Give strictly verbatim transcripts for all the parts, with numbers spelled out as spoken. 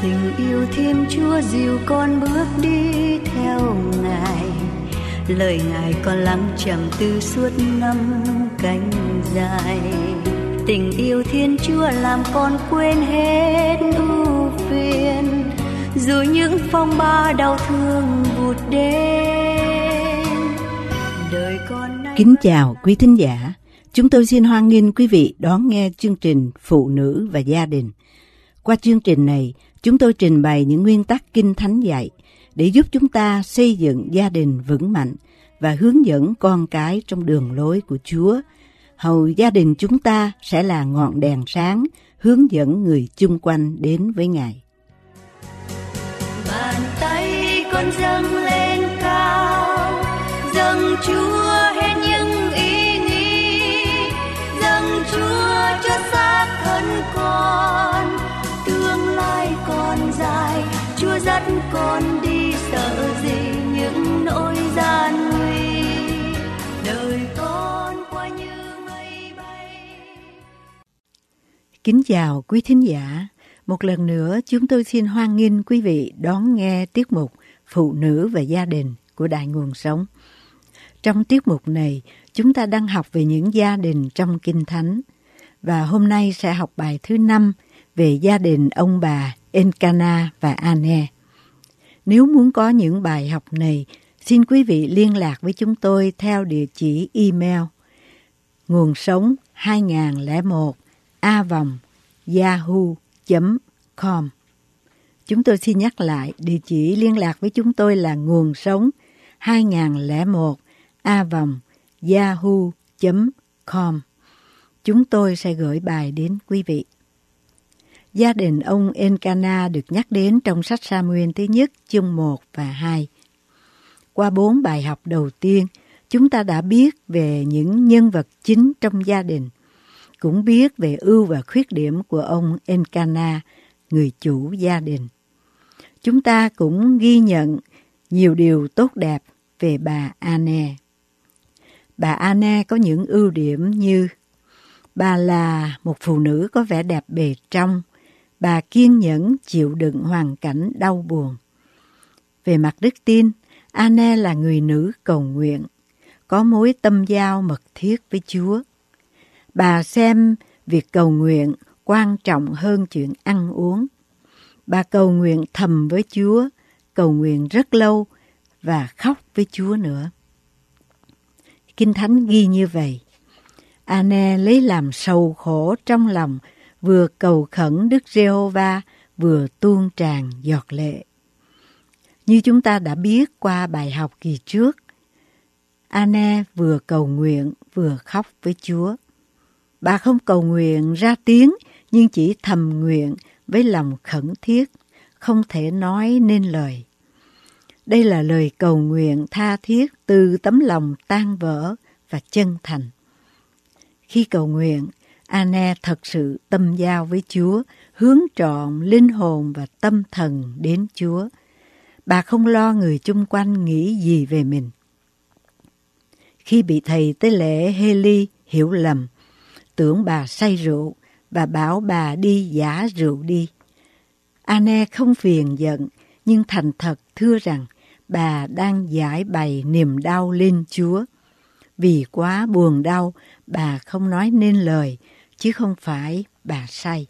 Tình yêu Thiên Chúa dìu con bước đi theo Ngài, lời Ngài con lắng trầm tư suốt năm cánh dài. Tình yêu Thiên Chúa làm con quên hết ưu phiền, dù những phong ba đau thương vụt đến. Đời con nay... Kính chào quý thính giả, chúng tôi xin hoan nghênh quý vị đón nghe chương trình Phụ nữ và gia đình. Qua chương trình này, chúng tôi trình bày những nguyên tắc Kinh Thánh dạy để giúp chúng ta xây dựng gia đình vững mạnh và hướng dẫn con cái trong đường lối của Chúa. Hầu gia đình chúng ta sẽ là ngọn đèn sáng hướng dẫn người chung quanh đến với Ngài. Bàn tay con dâng lên cao, dâng Chúa hết những ý nghĩ, dâng Chúa cho xác thân con. Tương lai còn dài, Chúa dắt con đi, sợ gì những nỗi gian nguy. Đời con qua như mây bay. Kính chào quý thính giả. Một lần nữa chúng tôi xin hoan nghênh quý vị đón nghe tiết mục Phụ nữ và gia đình của Đài Nguồn Sống. Trong tiết mục này, chúng ta đang học về những gia đình trong Kinh Thánh. Và hôm nay sẽ học bài thứ năm về gia đình ông bà Elkanah và Anne. Nếu muốn có những bài học này, xin quý vị liên lạc với chúng tôi theo địa chỉ email nguồn sống hai không không một a vòng yahoo chấm com. Chúng tôi xin nhắc lại, địa chỉ liên lạc với chúng tôi là nguồn sống hai không không một a vòng yahoo chấm com. Chúng tôi sẽ gửi bài đến quý vị. Gia đình ông Elkanah được nhắc đến trong sách Sa-muel thứ nhất chương một và hai. Qua bốn bài học đầu tiên, chúng ta đã biết về những nhân vật chính trong gia đình, cũng biết về ưu và khuyết điểm của ông Elkanah, người chủ gia đình. Chúng ta cũng ghi nhận nhiều điều tốt đẹp về bà Anne. Bà Anne có những ưu điểm như: bà là một phụ nữ có vẻ đẹp bề trong, bà kiên nhẫn chịu đựng hoàn cảnh đau buồn. Về mặt đức tin, Anne là người nữ cầu nguyện, có mối tâm giao mật thiết với Chúa. Bà xem việc cầu nguyện quan trọng hơn chuyện ăn uống. Bà cầu nguyện thầm với Chúa, cầu nguyện rất lâu và khóc với Chúa nữa. Kinh Thánh ghi như vậy: Anne lấy làm sầu khổ trong lòng, vừa cầu khẩn Đức Giê-hô-va, vừa tuôn tràn giọt lệ. Như chúng ta đã biết qua bài học kỳ trước, Anne vừa cầu nguyện vừa khóc với Chúa. Bà không cầu nguyện ra tiếng, nhưng chỉ thầm nguyện với lòng khẩn thiết, không thể nói nên lời. Đây là lời cầu nguyện tha thiết từ tấm lòng tan vỡ và chân thành. Khi cầu nguyện, Anne thật sự tâm giao với Chúa, hướng trọn linh hồn và tâm thần đến Chúa. Bà không lo người chung quanh nghĩ gì về mình. Khi bị thầy tế lễ Hê-li hiểu lầm, tưởng bà say rượu và bảo bà đi giã rượu đi, Anne không phiền giận, nhưng thành thật thưa rằng bà đang giải bày niềm đau lên Chúa. Vì quá buồn đau, bà không nói nên lời, chứ không phải bà say.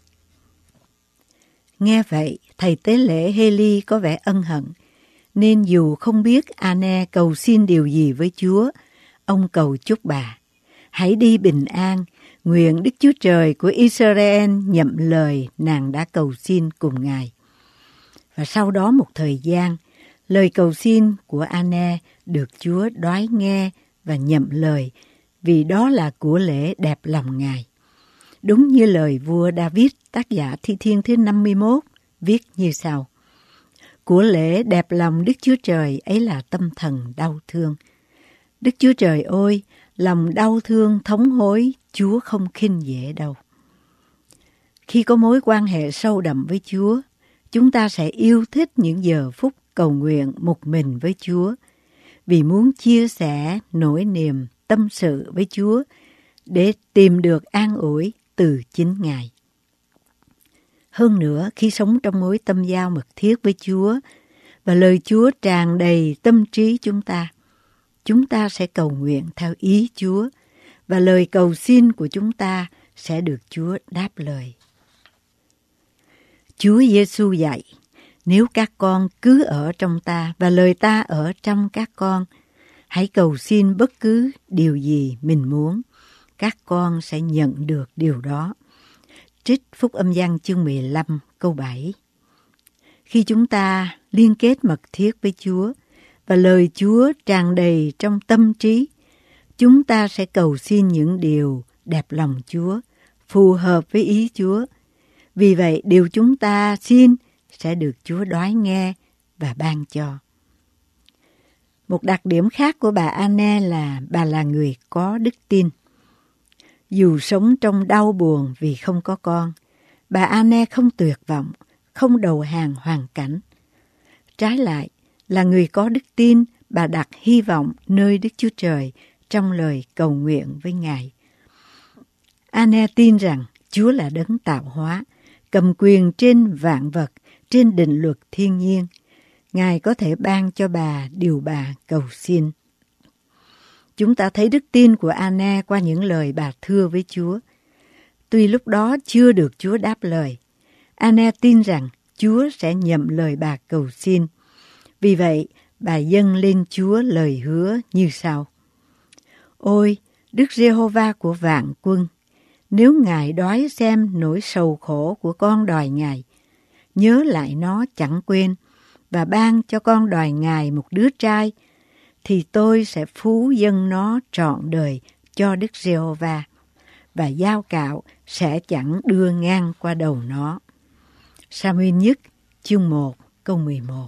Nghe vậy, thầy tế lễ Hê-li có vẻ ân hận, nên dù không biết Anne cầu xin điều gì với Chúa, ông cầu chúc bà: hãy đi bình an, nguyện Đức Chúa Trời của Israel nhậm lời nàng đã cầu xin cùng Ngài. Và sau đó một thời gian, lời cầu xin của Anne được Chúa đoái nghe và nhậm lời, vì đó là của lễ đẹp lòng Ngài. Đúng như lời vua David, tác giả Thi Thiên thứ năm mươi mốt, viết như sau: của lễ đẹp lòng Đức Chúa Trời ấy là tâm thần đau thương. Đức Chúa Trời ơi, lòng đau thương thống hối, Chúa không khinh dễ đâu. Khi có mối quan hệ sâu đậm với Chúa, chúng ta sẽ yêu thích những giờ phút cầu nguyện một mình với Chúa, vì muốn chia sẻ nỗi niềm tâm sự với Chúa để tìm được an ủi từ chính Ngài. Hơn nữa, khi sống trong mối tâm giao mật thiết với Chúa và lời Chúa tràn đầy tâm trí chúng ta, chúng ta sẽ cầu nguyện theo ý Chúa và lời cầu xin của chúng ta sẽ được Chúa đáp lời. Chúa Giêsu dạy, nếu các con cứ ở trong ta và lời ta ở trong các con, hãy cầu xin bất cứ điều gì mình muốn, các con sẽ nhận được điều đó. Trích Phúc Âm Giăng chương mười lăm câu bảy. Khi chúng ta liên kết mật thiết với Chúa và lời Chúa tràn đầy trong tâm trí, chúng ta sẽ cầu xin những điều đẹp lòng Chúa, phù hợp với ý Chúa. Vì vậy, điều chúng ta xin sẽ được Chúa đoái nghe và ban cho. Một đặc điểm khác của bà Anne là bà là người có đức tin. Dù sống trong đau buồn vì không có con, bà Anne không tuyệt vọng, không đầu hàng hoàn cảnh. Trái lại, là người có đức tin, bà đặt hy vọng nơi Đức Chúa Trời trong lời cầu nguyện với Ngài. Anne tin rằng Chúa là đấng tạo hóa, cầm quyền trên vạn vật, trên định luật thiên nhiên. Ngài có thể ban cho bà điều bà cầu xin. Chúng ta thấy đức tin của Anne qua những lời bà thưa với Chúa. Tuy lúc đó chưa được Chúa đáp lời, Anne tin rằng Chúa sẽ nhậm lời bà cầu xin. Vì vậy, bà dâng lên Chúa lời hứa như sau. Ôi, Đức Giê-hô-va của vạn quân, nếu Ngài đói xem nỗi sầu khổ của con đòi Ngài, nhớ lại nó chẳng quên, và ban cho con đòi Ngài một đứa trai, thì tôi sẽ phú dâng nó trọn đời cho Đức Giê-hô-va, và dao cạo sẽ chẳng đưa ngang qua đầu nó. Sa-muel nhất chương một câu mười một.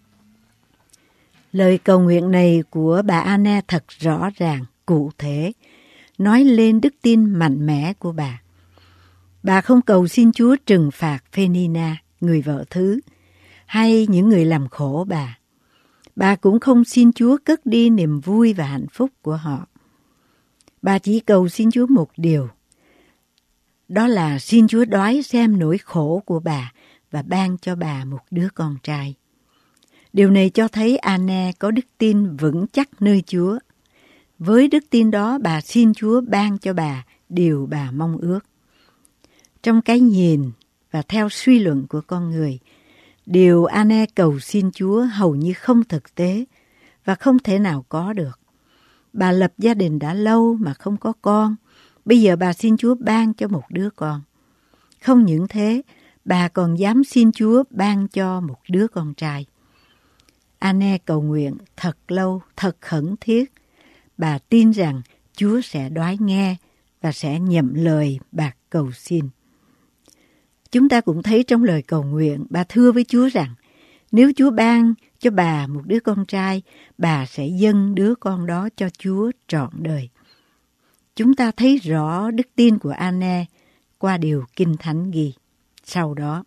Lời cầu nguyện này của bà Anne thật rõ ràng, cụ thể, nói lên đức tin mạnh mẽ của bà. Bà không cầu xin Chúa trừng phạt Phenina, người vợ thứ, hay những người làm khổ bà. Bà cũng không xin Chúa cất đi niềm vui và hạnh phúc của họ. Bà chỉ cầu xin Chúa một điều, đó là xin Chúa đoái xem nỗi khổ của bà và ban cho bà một đứa con trai. Điều này cho thấy Anne có đức tin vững chắc nơi Chúa. Với đức tin đó, bà xin Chúa ban cho bà điều bà mong ước. Trong cái nhìn và theo suy luận của con người, điều Anne cầu xin Chúa hầu như không thực tế và không thể nào có được. Bà lập gia đình đã lâu mà không có con. Bây giờ bà xin Chúa ban cho một đứa con. Không những thế, bà còn dám xin Chúa ban cho một đứa con trai. Anne cầu nguyện thật lâu, thật khẩn thiết. Bà tin rằng Chúa sẽ đoái nghe và sẽ nhậm lời bà cầu xin. Chúng ta cũng thấy trong lời cầu nguyện, bà thưa với Chúa rằng nếu Chúa ban cho bà một đứa con trai, bà sẽ dâng đứa con đó cho Chúa trọn đời. Chúng ta thấy rõ đức tin của Anne qua điều Kinh Thánh ghi. Sau đó,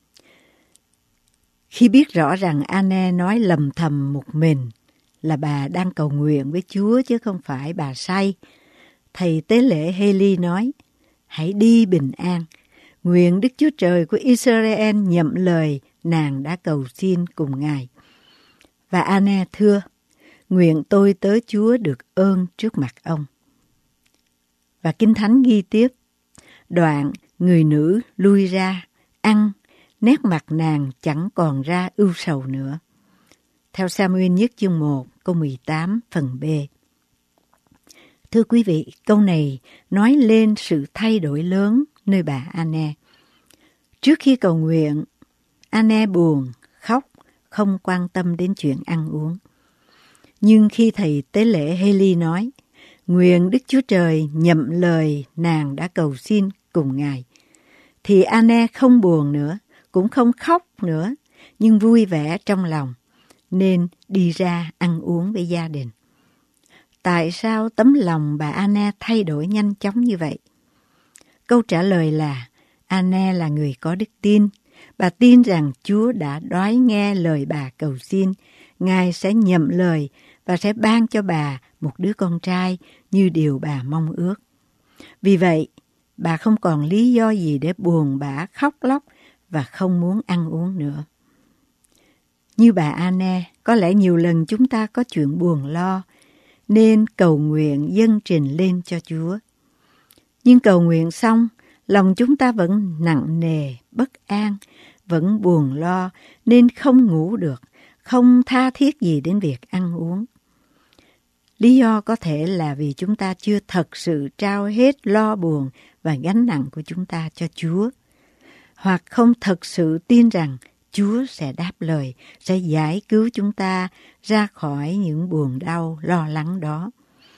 khi biết rõ rằng Anne nói lầm thầm một mình là bà đang cầu nguyện với Chúa chứ không phải bà say, thầy tế lễ Hê-li nói, hãy đi bình an, nguyện Đức Chúa Trời của Israel nhậm lời nàng đã cầu xin cùng Ngài. Và Anne thưa, nguyện tôi tới Chúa được ơn trước mặt ông. Và Kinh Thánh ghi tiếp, đoạn người nữ lui ra, ăn, nét mặt nàng chẳng còn ra ưu sầu nữa. Theo Sa-muel nhất chương một, câu mười tám, phần B. Thưa quý vị, câu này nói lên sự thay đổi lớn nơi bà Anne. Trước khi cầu nguyện, Anne buồn, khóc, không quan tâm đến chuyện ăn uống. Nhưng khi thầy tế lễ Hê-li nói, nguyện Đức Chúa Trời nhậm lời nàng đã cầu xin cùng Ngài, thì Anne không buồn nữa, cũng không khóc nữa, nhưng vui vẻ trong lòng, nên đi ra ăn uống với gia đình. Tại sao tấm lòng bà Anne thay đổi nhanh chóng như vậy? Câu trả lời là Anne là người có đức tin. Bà tin rằng Chúa đã đoái nghe lời bà cầu xin, Ngài sẽ nhậm lời và sẽ ban cho bà một đứa con trai như điều bà mong ước. Vì vậy, bà không còn lý do gì để buồn bã khóc lóc và không muốn ăn uống nữa. Như bà Anne, có lẽ nhiều lần chúng ta có chuyện buồn lo, nên cầu nguyện dâng trình lên cho Chúa. Nhưng cầu nguyện xong, lòng chúng ta vẫn nặng nề, bất an, vẫn buồn lo nên không ngủ được, không tha thiết gì đến việc ăn uống. Lý do có thể là vì chúng ta chưa thật sự trao hết lo buồn và gánh nặng của chúng ta cho Chúa, hoặc không thật sự tin rằng Chúa sẽ đáp lời, sẽ giải cứu chúng ta ra khỏi những buồn đau, lo lắng đó.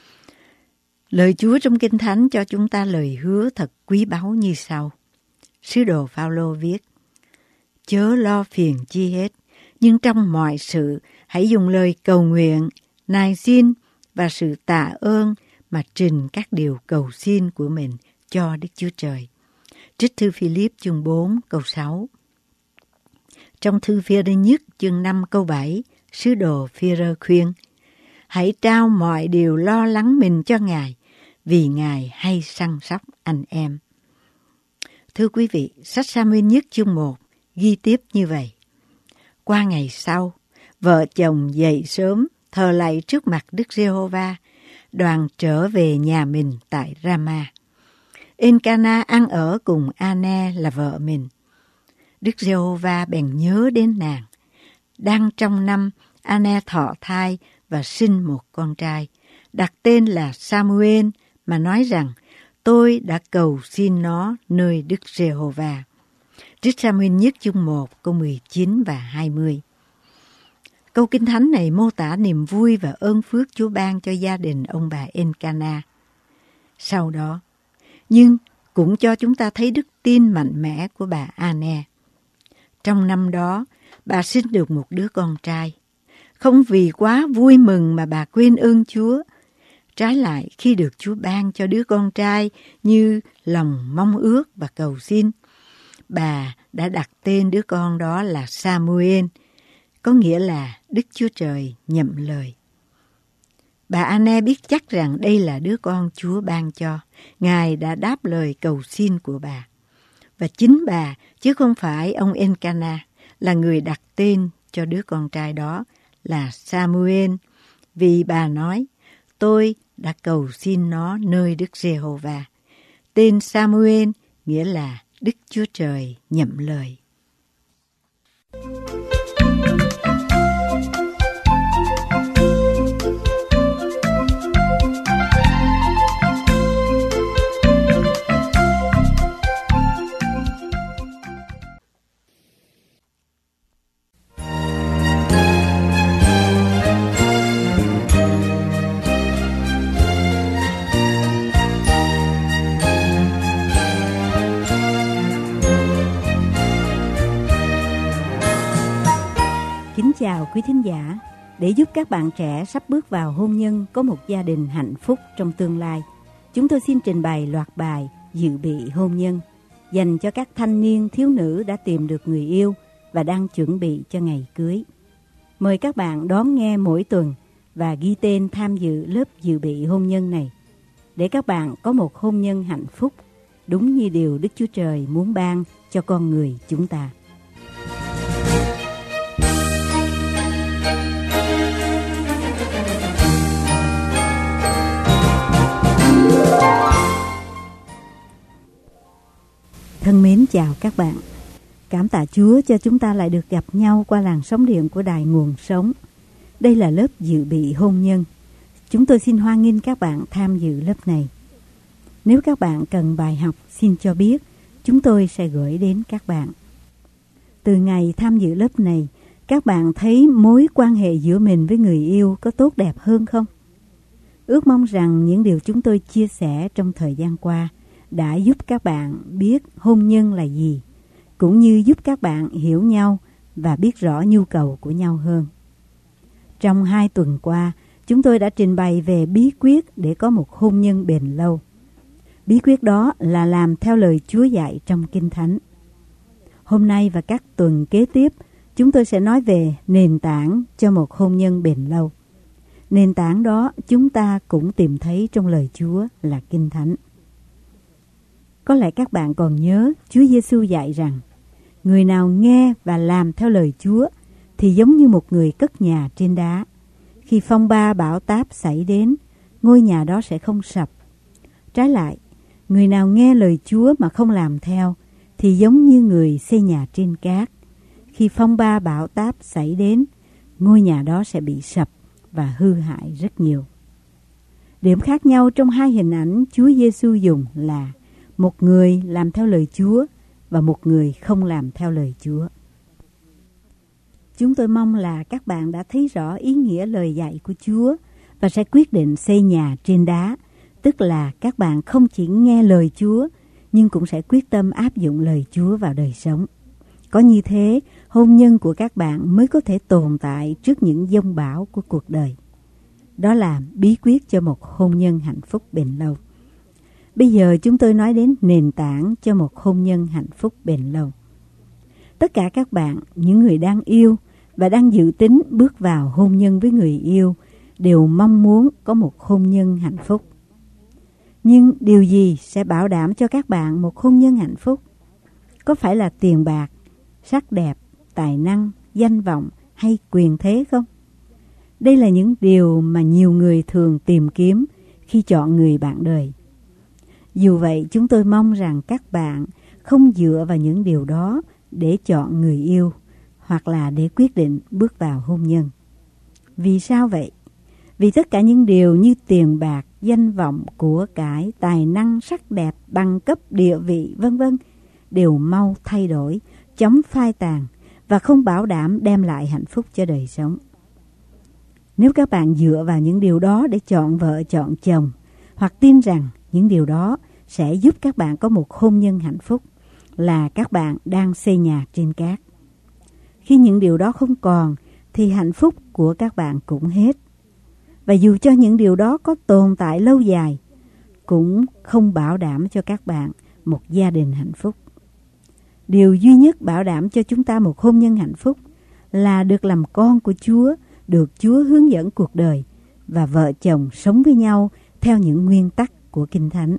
Lời Chúa trong Kinh Thánh cho chúng ta lời hứa thật quý báu như sau. Sứ đồ Phao-lô viết: Chớ lo phiền chi hết, nhưng trong mọi sự hãy dùng lời cầu nguyện, nài xin và sự tạ ơn mà trình các điều cầu xin của mình cho Đức Chúa Trời. Trích thư Phi-líp chương bốn câu sáu. Trong thư Phi-rơ nhất chương năm câu bảy, sứ đồ Phi-rơ khuyên: Hãy trao mọi điều lo lắng mình cho Ngài, vì Ngài hay săn sóc anh em. Thưa quý vị, sách Sa-muên nhất chương một ghi tiếp như vậy. Qua ngày sau, vợ chồng dậy sớm thờ lạy trước mặt Đức Giê-hô-va, đoàn trở về nhà mình tại Rama. En-ca-na ăn ở cùng A-ne là vợ mình. Đức Giê-hô-va bèn nhớ đến nàng. Đang trong năm, A-ne thọ thai và sinh một con trai, đặt tên là Sa-mu-ên, mà nói rằng: Tôi đã cầu xin nó nơi Đức Giê-hô-va. Trích Sa-muên nhất chương một câu mười chín và hai mươi. Câu Kinh Thánh này mô tả niềm vui và ơn phước Chúa ban cho gia đình ông bà En-ca-na. Sau đó, nhưng cũng cho chúng ta thấy đức tin mạnh mẽ của bà A-ne. Trong năm đó, bà sinh được một đứa con trai. Không vì quá vui mừng mà bà quên ơn Chúa. Trái lại, khi được Chúa ban cho đứa con trai như lòng mong ước và cầu xin, bà đã đặt tên đứa con đó là Sa-mu-ên, có nghĩa là Đức Chúa Trời nhậm lời. Bà A-ne biết chắc rằng đây là đứa con Chúa ban cho. Ngài đã đáp lời cầu xin của bà. Và chính bà, chứ không phải ông En-ca-na, là người đặt tên cho đứa con trai đó là Sa-mu-ên, vì bà nói: Tôi đã cầu xin nó nơi Đức Giê-hô-va. Tên Sa-mu-ên nghĩa là Đức Chúa Trời nhậm lời. Kính chào quý thính giả. Để giúp các bạn trẻ sắp bước vào hôn nhân có một gia đình hạnh phúc trong tương lai, chúng tôi xin trình bày loạt bài dự bị hôn nhân dành cho các thanh niên thiếu nữ đã tìm được người yêu và đang chuẩn bị cho ngày cưới. Mời các bạn đón nghe mỗi tuần và ghi tên tham dự lớp dự bị hôn nhân này, để các bạn có một hôn nhân hạnh phúc, đúng như điều Đức Chúa Trời muốn ban cho con người chúng ta. Thân mến chào các bạn. Cảm tạ Chúa cho chúng ta lại được gặp nhau qua làn sóng điện của Đài Nguồn Sống. Đây là lớp dự bị hôn nhân. Chúng tôi xin hoan nghênh các bạn tham dự lớp này. Nếu các bạn cần bài học, xin cho biết, chúng tôi sẽ gửi đến các bạn. Từ ngày tham dự lớp này, các bạn thấy mối quan hệ giữa mình với người yêu có tốt đẹp hơn không? Ước mong rằng những điều chúng tôi chia sẻ trong thời gian qua đã giúp các bạn biết hôn nhân là gì, cũng như giúp các bạn hiểu nhau và biết rõ nhu cầu của nhau hơn. Trong hai tuần qua, chúng tôi đã trình bày về bí quyết để có một hôn nhân bền lâu. Bí quyết đó là làm theo lời Chúa dạy trong Kinh Thánh. Hôm nay và các tuần kế tiếp, chúng tôi sẽ nói về nền tảng cho một hôn nhân bền lâu. Nền tảng đó chúng ta cũng tìm thấy trong lời Chúa là Kinh Thánh. Có lẽ các bạn còn nhớ Chúa Giêsu dạy rằng Người nào nghe và làm theo lời Chúa thì giống như một người cất nhà trên đá. Khi phong ba bão táp xảy đến, ngôi nhà đó sẽ không sập. Trái lại, người nào nghe lời Chúa mà không làm theo thì giống như người xây nhà trên cát. Khi phong ba bão táp xảy đến, ngôi nhà đó sẽ bị sập và hư hại rất nhiều. Điểm khác nhau trong hai hình ảnh Chúa Giêsu dùng là một người làm theo lời Chúa và một người không làm theo lời Chúa. Chúng tôi mong là các bạn đã thấy rõ ý nghĩa lời dạy của Chúa và sẽ quyết định xây nhà trên đá, tức là các bạn không chỉ nghe lời Chúa nhưng cũng sẽ quyết tâm áp dụng lời Chúa vào đời sống. Có như thế, hôn nhân của các bạn mới có thể tồn tại trước những giông bão của cuộc đời. Đó là bí quyết cho một hôn nhân hạnh phúc bền lâu. Bây giờ chúng tôi nói đến nền tảng cho một hôn nhân hạnh phúc bền lâu. Tất cả các bạn, những người đang yêu và đang dự tính bước vào hôn nhân với người yêu, đều mong muốn có một hôn nhân hạnh phúc. Nhưng điều gì sẽ bảo đảm cho các bạn một hôn nhân hạnh phúc? Có phải là tiền bạc, sắc đẹp, tài năng, danh vọng hay quyền thế không? Đây là những điều mà nhiều người thường tìm kiếm khi chọn người bạn đời. Dù vậy, chúng tôi mong rằng các bạn không dựa vào những điều đó để chọn người yêu hoặc là để quyết định bước vào hôn nhân. Vì sao vậy? Vì tất cả những điều như tiền bạc, danh vọng, của cải, tài năng, sắc đẹp, bằng cấp, địa vị, vân vân đều mau thay đổi, chóng phai tàn và không bảo đảm đem lại hạnh phúc cho đời sống. Nếu các bạn dựa vào những điều đó để chọn vợ, chọn chồng, hoặc tin rằng những điều đó sẽ giúp các bạn có một hôn nhân hạnh phúc, là các bạn đang xây nhà trên cát. Khi những điều đó không còn, thì hạnh phúc của các bạn cũng hết. Và dù cho những điều đó có tồn tại lâu dài, cũng không bảo đảm cho các bạn một gia đình hạnh phúc. Điều duy nhất bảo đảm cho chúng ta một hôn nhân hạnh phúc là được làm con của Chúa, được Chúa hướng dẫn cuộc đời và vợ chồng sống với nhau theo những nguyên tắc của Kinh Thánh.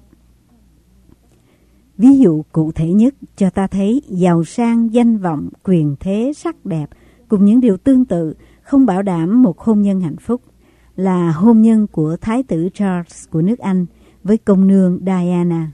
Ví dụ cụ thể nhất cho ta thấy giàu sang, danh vọng, quyền thế, sắc đẹp cùng những điều tương tự không bảo đảm một hôn nhân hạnh phúc là hôn nhân của Thái tử Charles của nước Anh với công nương Diana.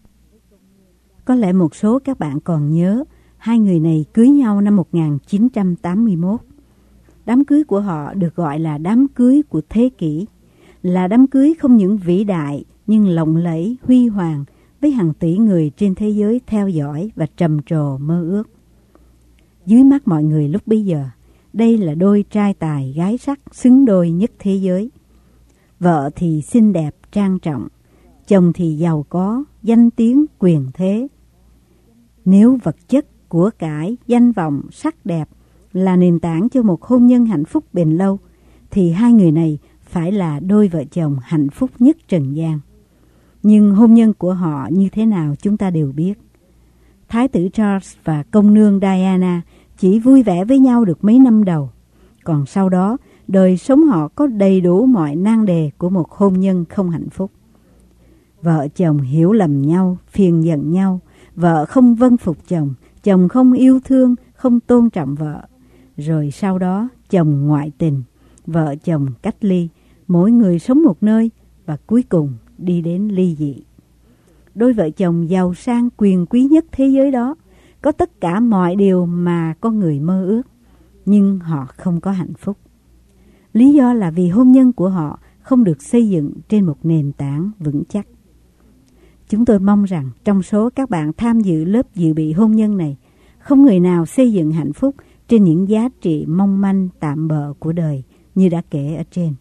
Có lẽ một số các bạn còn nhớ hai người này cưới nhau năm một nghìn chín trăm tám mươi mốt. Đám cưới của họ được gọi là đám cưới của thế kỷ, là đám cưới không những vĩ đại nhưng lộng lẫy, huy hoàng với hàng tỷ người trên thế giới theo dõi và trầm trồ mơ ước. Dưới mắt mọi người lúc bấy giờ, đây là đôi trai tài gái sắc xứng đôi nhất thế giới. Vợ thì xinh đẹp, trang trọng, chồng thì giàu có, danh tiếng, quyền thế. Nếu vật chất, của cải, danh vọng, sắc đẹp là nền tảng cho một hôn nhân hạnh phúc bền lâu, thì hai người này phải là đôi vợ chồng hạnh phúc nhất trần gian. Nhưng hôn nhân của họ như thế nào chúng ta đều biết. Thái tử Charles và công nương Diana chỉ vui vẻ với nhau được mấy năm đầu. Còn sau đó, đời sống họ có đầy đủ mọi nan đề của một hôn nhân không hạnh phúc. Vợ chồng hiểu lầm nhau, phiền giận nhau, vợ không vâng phục chồng, chồng không yêu thương, không tôn trọng vợ. Rồi sau đó, chồng ngoại tình, vợ chồng cách ly, mỗi người sống một nơi và cuối cùng đi đến ly dị. Đôi vợ chồng giàu sang quyền quý nhất thế giới đó có tất cả mọi điều mà con người mơ ước, nhưng họ không có hạnh phúc. Lý do là vì hôn nhân của họ không được xây dựng trên một nền tảng vững chắc. Chúng tôi mong rằng trong số các bạn tham dự lớp dự bị hôn nhân này, không người nào xây dựng hạnh phúc trên những giá trị mong manh tạm bợ của đời như đã kể ở trên.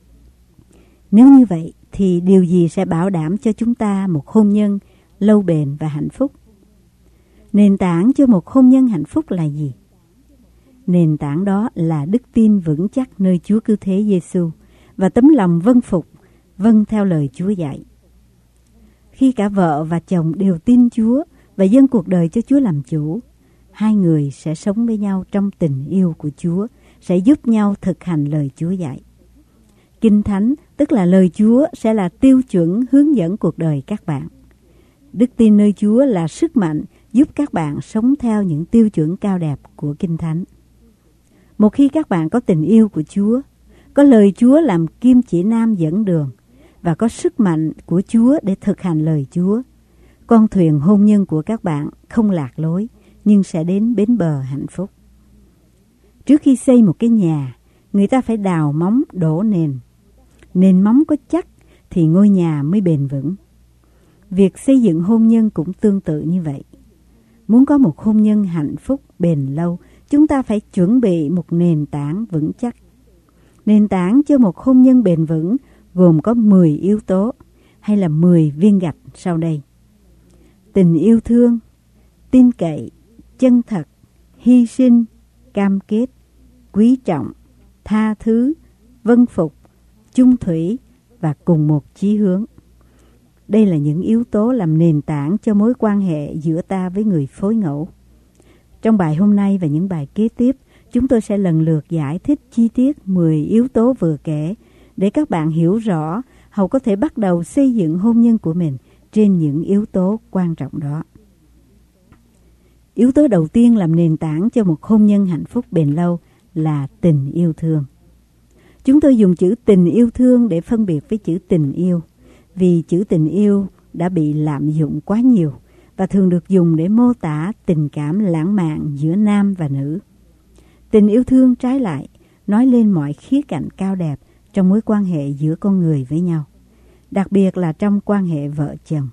Nếu như vậy, thì điều gì sẽ bảo đảm cho chúng ta một hôn nhân lâu bền và hạnh phúc? Nền tảng cho một hôn nhân hạnh phúc là gì? Nền tảng đó là đức tin vững chắc nơi Chúa Cứu Thế Giêsu và tấm lòng vâng phục, vâng theo lời Chúa dạy. Khi cả vợ và chồng đều tin Chúa và dâng cuộc đời cho Chúa làm chủ, hai người sẽ sống với nhau trong tình yêu của Chúa, sẽ giúp nhau thực hành lời Chúa dạy. Kinh Thánh, tức là lời Chúa, sẽ là tiêu chuẩn hướng dẫn cuộc đời các bạn. Đức tin nơi Chúa là sức mạnh giúp các bạn sống theo những tiêu chuẩn cao đẹp của Kinh Thánh. Một khi các bạn có tình yêu của Chúa, có lời Chúa làm kim chỉ nam dẫn đường và có sức mạnh của Chúa để thực hành lời Chúa, con thuyền hôn nhân của các bạn không lạc lối nhưng sẽ đến bến bờ hạnh phúc. Trước khi xây một cái nhà, người ta phải đào móng đổ nền. Nền móng có chắc thì ngôi nhà mới bền vững. Việc xây dựng hôn nhân cũng tương tự như vậy. Muốn có một hôn nhân hạnh phúc bền lâu, chúng ta phải chuẩn bị một nền tảng vững chắc. Nền tảng cho một hôn nhân bền vững gồm có mười yếu tố hay là mười viên gạch sau đây. Tình yêu thương, tin cậy, chân thật, hy sinh, cam kết, quý trọng, tha thứ, vâng phục, chung thủy và cùng một chí hướng. Đây là những yếu tố làm nền tảng cho mối quan hệ giữa ta với người phối ngẫu. Trong bài hôm nay và những bài kế tiếp, chúng tôi sẽ lần lượt giải thích chi tiết mười yếu tố vừa kể để các bạn hiểu rõ hầu có thể bắt đầu xây dựng hôn nhân của mình trên những yếu tố quan trọng đó. Yếu tố đầu tiên làm nền tảng cho một hôn nhân hạnh phúc bền lâu là tình yêu thương. Chúng tôi dùng chữ tình yêu thương để phân biệt với chữ tình yêu, vì chữ tình yêu đã bị lạm dụng quá nhiều và thường được dùng để mô tả tình cảm lãng mạn giữa nam và nữ. Tình yêu thương trái lại nói lên mọi khía cạnh cao đẹp trong mối quan hệ giữa con người với nhau, đặc biệt là trong quan hệ vợ chồng.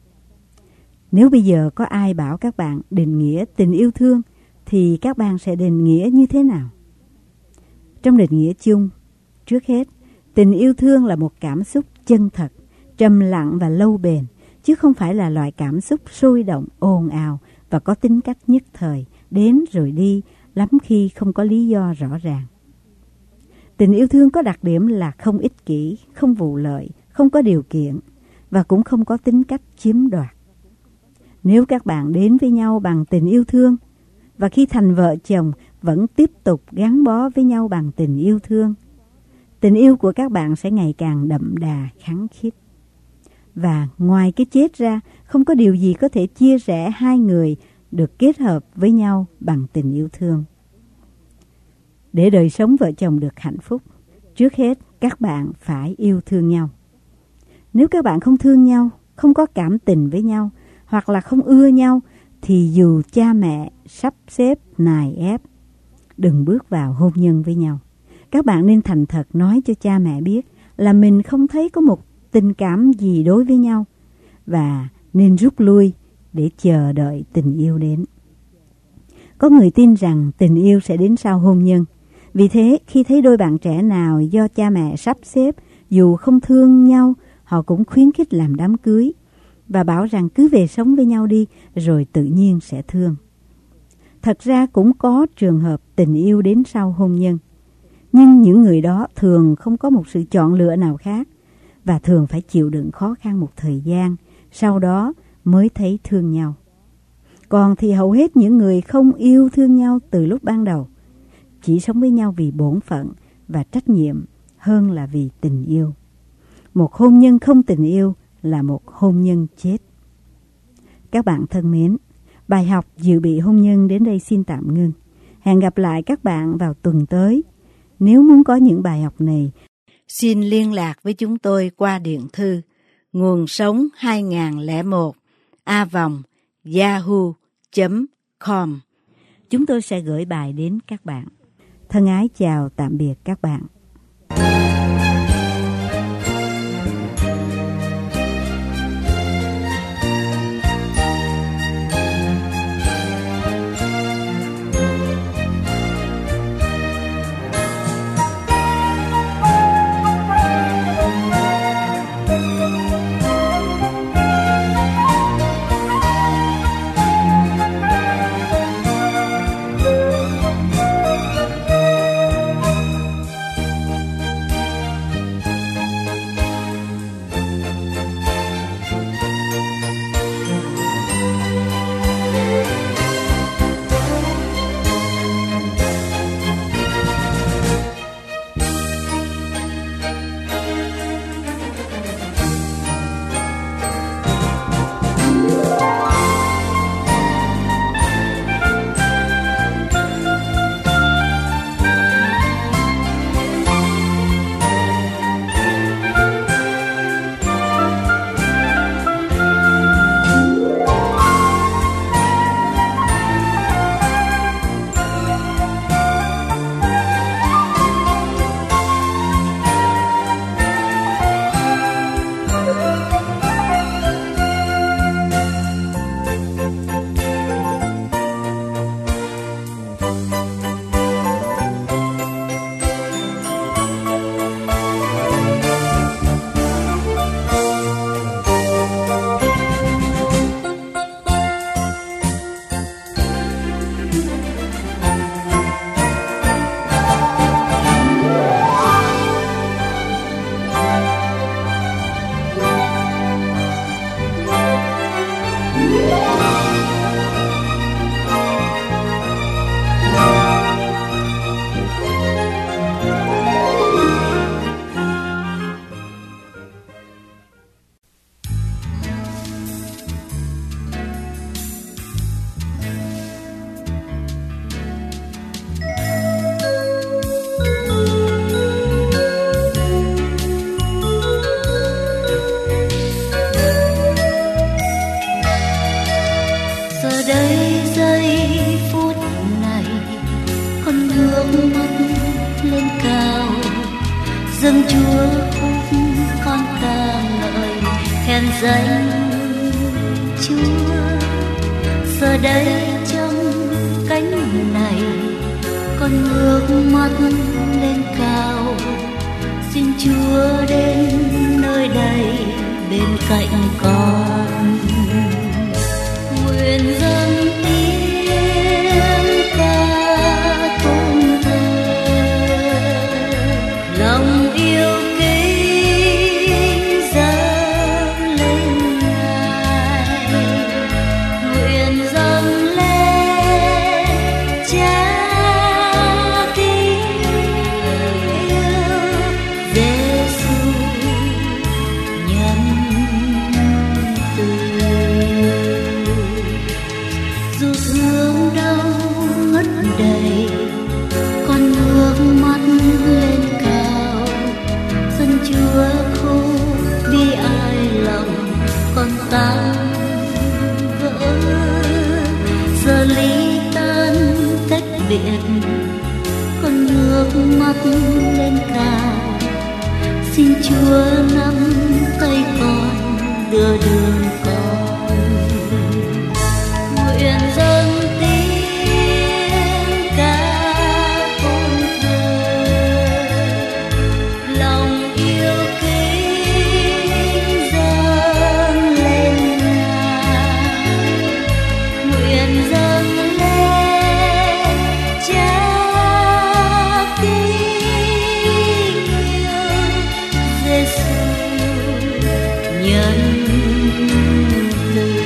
Nếu bây giờ có ai bảo các bạn định nghĩa tình yêu thương thì các bạn sẽ định nghĩa như thế nào? Trong định nghĩa chung, trước hết, tình yêu thương là một cảm xúc chân thật, trầm lặng và lâu bền, chứ không phải là loại cảm xúc sôi động, ồn ào và có tính cách nhất thời, đến rồi đi, lắm khi không có lý do rõ ràng. Tình yêu thương có đặc điểm là không ích kỷ, không vụ lợi, không có điều kiện và cũng không có tính cách chiếm đoạt. Nếu các bạn đến với nhau bằng tình yêu thương và khi thành vợ chồng vẫn tiếp tục gắn bó với nhau bằng tình yêu thương, tình yêu của các bạn sẽ ngày càng đậm đà, khăng khít. Và ngoài cái chết ra, không có điều gì có thể chia rẽ hai người được kết hợp với nhau bằng tình yêu thương. Để đời sống vợ chồng được hạnh phúc, trước hết các bạn phải yêu thương nhau. Nếu các bạn không thương nhau, không có cảm tình với nhau, hoặc là không ưa nhau, thì dù cha mẹ sắp xếp nài ép, đừng bước vào hôn nhân với nhau. Các bạn nên thành thật nói cho cha mẹ biết là mình không thấy có một tình cảm gì đối với nhau và nên rút lui để chờ đợi tình yêu đến. Có người tin rằng tình yêu sẽ đến sau hôn nhân. Vì thế, khi thấy đôi bạn trẻ nào do cha mẹ sắp xếp, dù không thương nhau, họ cũng khuyến khích làm đám cưới và bảo rằng cứ về sống với nhau đi rồi tự nhiên sẽ thương. Thật ra cũng có trường hợp tình yêu đến sau hôn nhân. Nhưng những người đó thường không có một sự chọn lựa nào khác và thường phải chịu đựng khó khăn một thời gian, sau đó mới thấy thương nhau. Còn thì hầu hết những người không yêu thương nhau từ lúc ban đầu, chỉ sống với nhau vì bổn phận và trách nhiệm hơn là vì tình yêu. Một hôn nhân không tình yêu là một hôn nhân chết. Các bạn thân mến, bài học dự bị hôn nhân đến đây xin tạm ngưng. Hẹn gặp lại các bạn vào tuần tới. Nếu muốn có những bài học này, xin liên lạc với chúng tôi qua điện thư nguồn sống hai không không một a vòng yahoo chấm com. Chúng tôi sẽ gửi bài đến các bạn. Thân ái chào tạm biệt các bạn. dâng Chúa khúc con ca ngợi khen danh Chúa. Giờ đây trong cánh này con ngước mắt lên cao, xin Chúa đến nơi đây bên cạnh con. Nguyện dâng tiếng ca tôn thờ, lòng yêu kính dâng lên Ngài. Nguyện dâng lên Cha kính yêu Giêsu nhân từ. Dù thương đau ngất đầy, con ngước mắt lên cao, dân Chúa khúc bi ai lòng con tan vỡ. Giờ ly tan cách biệt, con ngước mắt lên cao, xin Chúa nắm tay con đưa đường con. Nguyện dâng tiếng ca tôn thờ, lòng yêu kính dâng lên Ngài. Nguyện dâng lên Cha kính yêu Giêsu nhân từ.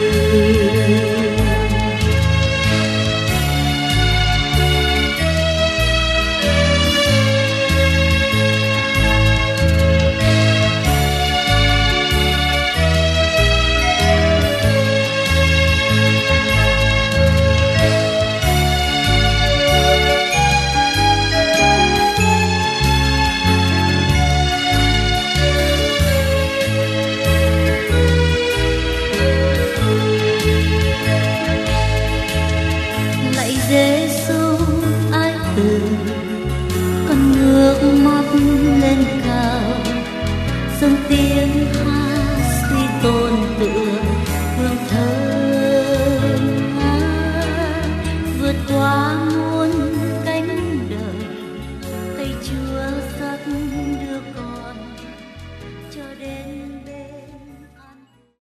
Lạy Giêsu ái từ, con ngước mắt lên cao, dâng tiếng hát suy tôn